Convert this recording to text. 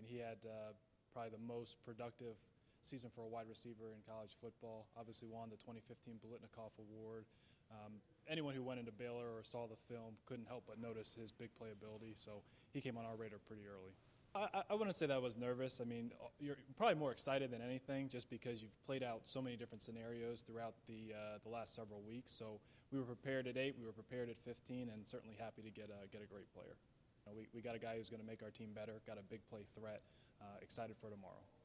He had probably the most productive season for a wide receiver in college football. Obviously won the 2015 Biletnikoff Award. Anyone who went into Baylor or saw the film couldn't help but notice his big playability, so he came on our radar pretty early. I wouldn't say that I was nervous. I mean, you're probably more excited than anything just because you've played out so many different scenarios throughout the last several weeks. So we were prepared at 8, we were prepared at 15, and certainly happy to get a great player. We got a guy who's going to make our team better, got a big play threat, excited for tomorrow.